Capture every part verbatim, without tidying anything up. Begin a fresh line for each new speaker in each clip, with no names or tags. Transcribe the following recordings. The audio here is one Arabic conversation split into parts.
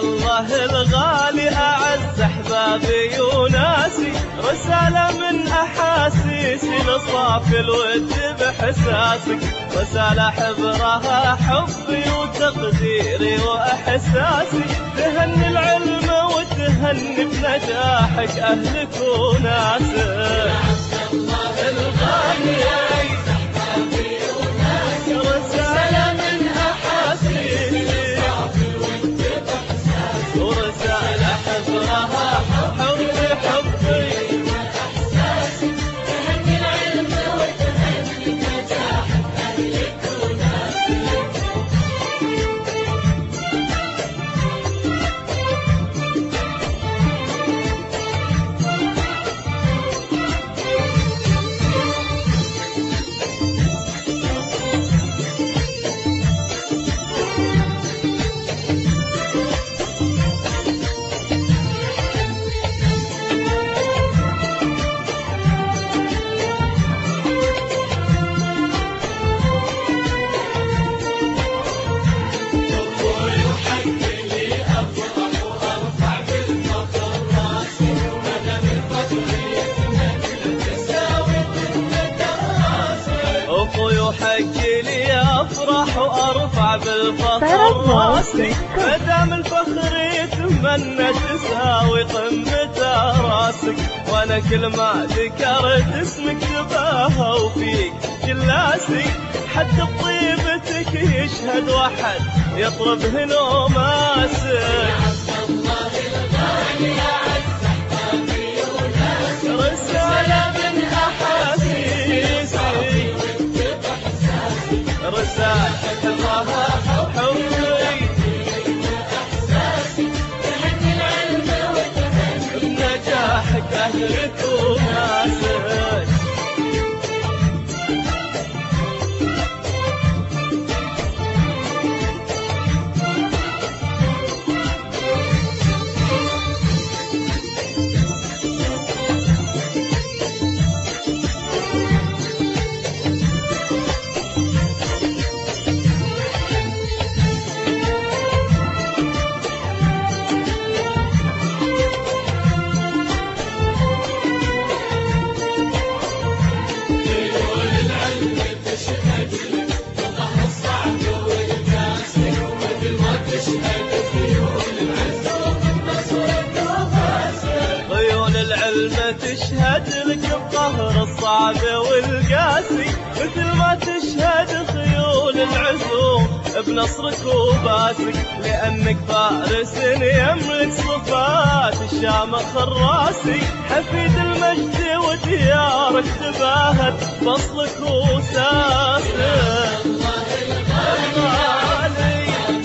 الله الغالي أعز أحبابي وناسي، رسالة من أحاسيسي لصافي الود بحساسك، رسالة حبرها حبي وتقديري وإحساسي، تهني العلم وتهني بنجاحك أهلك وناسك. الله الغالي أعز أحبابي وناسي، رسالة من أحاسيسي ورسالة حبرها حبي حبي وإحساسي، تهني العلم وتهني نجاحك أهلك وناسك. حقي لي أفرح وأرفع بالفخر راسي، مدام الفخر يتمنى تساوي قمة راسك، وأنا كل ما ذكرت اسمك تباهى وفيك جلاسي، حتى بطيبتك يشهد واحد يطرب هنوماسك. الله الغالي أعز أحبابي وناسي، رسالة من أحاسيسي رسالة حبرها حبي وإحساسي، تهني العلم وتهني بنجاحك أهلك وناسك. تشهد لك بقهر الصعب والقاسي، مثل ما تشهد خيول العزوم بنصرك وباسك، لأنك فارس يملك صفات الشامخ الراسي، حفيد المجد وديارك تباهت فصلك وساسك. الله الغالي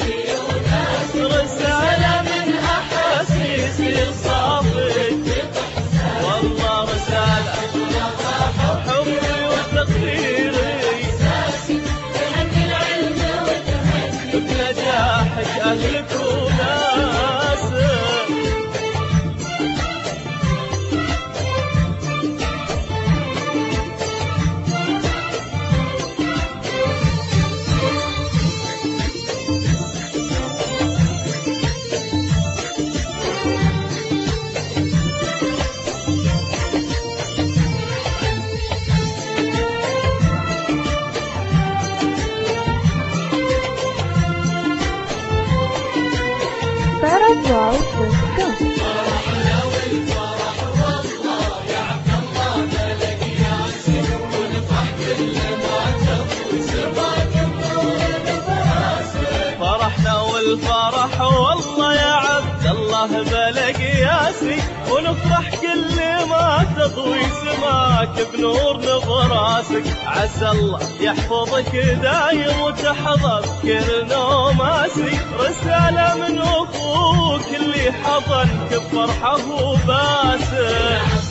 رسالة من أحاسيسي صافي، والله رسالة حبي وتقديري، تهني العلم وتهني بنجاحك أهلك وناسك.
Paraguay Fresco.
فرحنا والفرح والله يا عبد الله ملك ياسين، ونفرح كل ما تطوي سماك النور بفراسك. فرحنا والفرح والله يا عبد الله ملك ياسين، ونفرح كل ما تضوي سماك بنور نفراسك. عسى الله يحفظك دايم وتحظى بكل نوماسي، رسالة من أخوك اللي حضنك بفرحه وباسك.